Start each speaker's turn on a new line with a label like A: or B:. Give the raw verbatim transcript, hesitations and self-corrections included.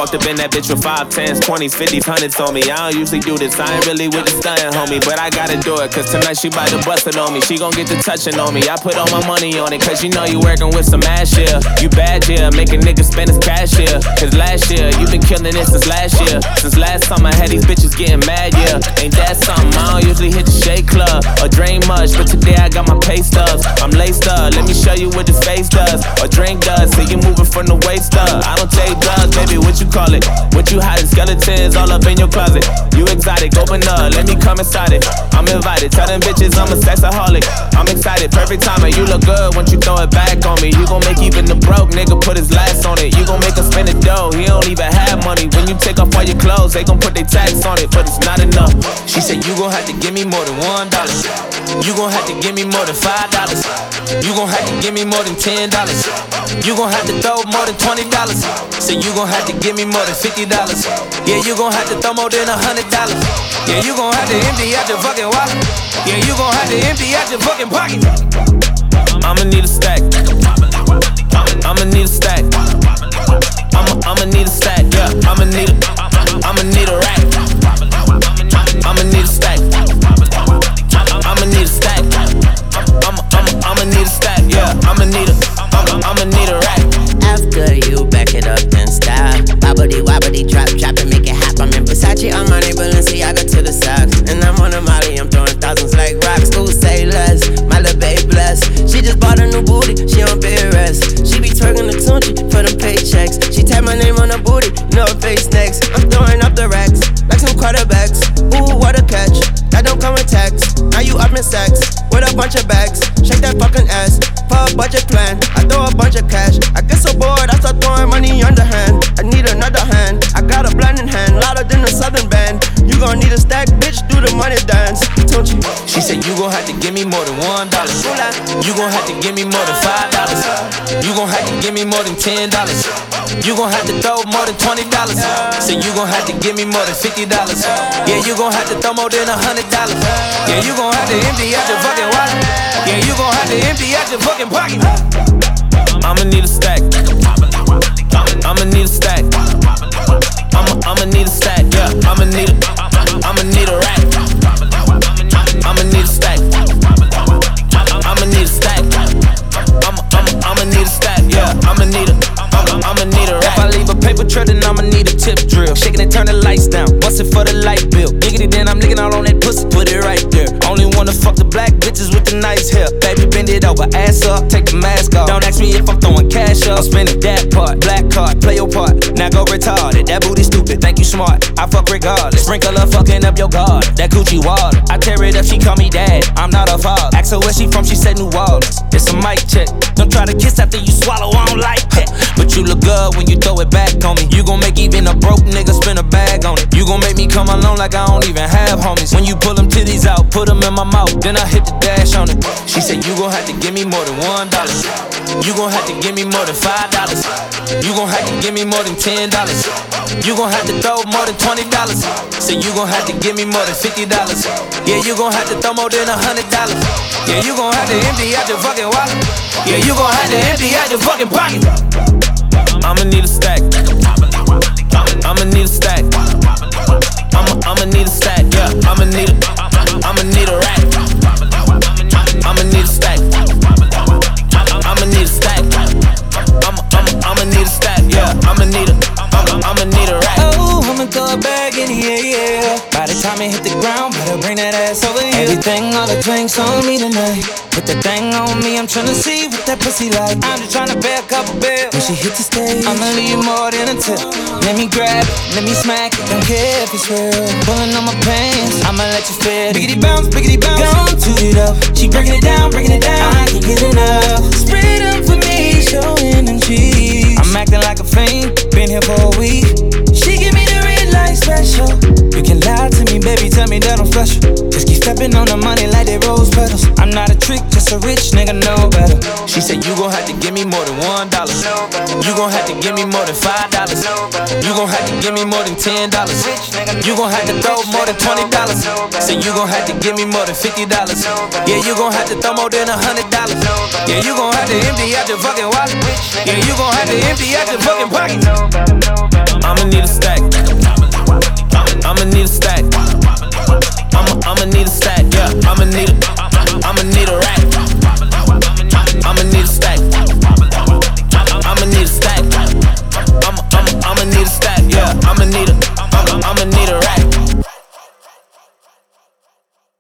A: walked up in that bitch with five, tens, twenties, fifties, hundreds on me. I don't usually do this, I ain't really with the stuntin', homie, but I gotta do it, cause tonight she bout to bust it on me. She gon' get to touching on me. I put all my money on it, cause you know you working with some ass, yeah. You bad, yeah, make a nigga spend his cash, yeah. Cause last year, you been killing it since last year. Since last summer, I had these bitches getting mad, yeah. Ain't that something? I don't usually hit the shade club or drain much, but today I got my pay stubs. I'm laced up, let me show you what this face does, or drink does. See you moving from the waist up. I don't take drugs, baby, what you call it? What you hiding? Skeletons all up in your closet. You exotic, open up, let me come inside it. I'm invited, tell them bitches I'm a sexaholic. I'm excited, perfect timing, you look good once you throw it back on me. You gon' make even the broke nigga put his last on it. You gon' make him spend the dough, he don't even have money. When you take off all your clothes, they gon' put their tax on it, but it's not enough. She said you gon' have to give me more than one dollar. You gon' have to give me more than five dollars. You gon' have to give me more than ten dollars. You gon' have to throw more than twenty dollars. Say you gon' have to give me more than fifty dollars. Yeah, you gon' have to throw more than a hundred dollars. Yeah, you gon' have to empty out your fucking wallet. Yeah, you gon' have to empty out your fucking pocket. I'ma need a stack. I'ma need a stack. I'ma I'ma need a stack. Yeah, I'ma need a I'ma need a rack. I'ma need a stack. I'ma need a stack. I'ma I'ma I'ma need a stack. Yeah, I'ma need a I'ma I'ma need a rack.
B: After you back it up then style, wobbly wobbly drop drop and make it hop. I'm in Versace, I'm on a Balenciaga to the socks, and I'm on a Molly, I'm throwing thousands like rocks. Who say less? My little babe blessed. She just bought a new booty, she on bed rest. She be twerking the Tunchi for them paychecks. She tap my name on her booty, know her face next. I'm throwing up the racks like some quarterbacks. Ooh, what a catch! That don't come with tax. Now you up in sex with a bunch of bags. Shake that fucking ass for a budget plan. I throw a bunch of cash. I get so bored, I start throwing money underhand. I need another hand. I got a blinding hand, louder than a southern band. You gon' need a stack, bitch, do the money dance. Don't you?
A: She said you gon' have to give me more than one dollar. You gon' have to give me more than five dollars. You gon' have to give me more than ten dollars. You gon' have to throw more than twenty dollars. Say you gon' have to give me more than fifty dollars. Yeah, you gon' have to throw more than a hundred dollars. Yeah, you gon' have to empty out your fucking wallet. Yeah, you gon' have to empty out your fucking pocket. I'ma need a stack. I'ma need a stack. I'ma I'ma need a stack. Yeah, I'ma need a I'ma need a rack. I'ma need a stack. I'ma need a stack. I'ma I'ma I'ma need a stack. Yeah, I'ma need a I'ma I'ma need a rack. If I leave a paper trail, then I'ma need a tip drill. Shaking and turn the lights down, bust it for the light bill. Giggity, then I'm licking all on that pussy, put it right there. Only wanna fuck the black bitches with the nice hair. Baby, bend it over, ass up, take the mask off. Don't ask me if I'm throwing cash up. I'm spending that part, black card, play your part. Now go retarded, that booty stupid, think you smart. I fuck regardless, sprinkle her fucking up your guard. That Gucci water, I tear it up, she call me dad. I'm not her father. Ask her where she from, she said New Orleans. It's a mic check. Don't try to kiss after you swallow, I don't like that. But you look good when you throw it back on me. You gon' make even a broke nigga spin a bag on it. You gon' make me come alone like I don't even have homies. When you pull them titties out, put them in my mouth, then I hit the dash on it. She said you gon' have to give me more than one dollar. You gon' have to give me more than five dollars. You gon' have to give me more than ten dollars. You gon' have to throw more than twenty dollars. Say you gon' have to give me more than fifty dollars. Yeah, you gon' have to throw more than a hundred dollars. Yeah, you gon' have to empty out your fucking wallet. Yeah, you gon' have to empty out your fucking pocket. I'ma need a stack. I'ma need a stack. I'ma I'ma need a stack. Yeah, I'ma need a I'ma need a rack. I'ma need a stack. I'ma need a stack. I'ma I'ma I'ma need a stack. Yeah, I'ma need a I'ma I'ma need a rack.
C: Oh, I'ma throw a bag in the air, yeah. By the time it hit the ground, better bring that ass over here. Everything, all the drinks on me tonight. Put that thing on me, I'm tryna see what that pussy like. I'm just tryna pay a couple bills. When she hit the stage, I'ma leave more than a tip. Let me grab it, let me smack it. Don't care if it's real. Pulling on my pants, I'ma let you feel it. Biggity bounce, biggity bounce. Gon' toot it up. She breaking it down, breaking it down. I can't get enough. Spread up for me, showing them cheeks. I'm acting like a fiend, been here for a week. She give me the red light special. You can lie to me, baby, tell me that I'm special. Just keep stepping on the money like they rose petals. I'm not a trick, just a rich nigga, know better.
A: She said you gon' have to give me more than one dollar. You gon' have to give me more than five dollars. You gon' have to give me more than ten dollars. You gon' have to throw more than twenty dollars. Say you gon' have to give me more than fifty dollars. Yeah, you gon' have to throw more than a hundred dollars. Yeah, you gon' have to empty out your fucking wallet. Yeah, you gon' have to empty out your fucking pocket. I'ma gonna need a stack.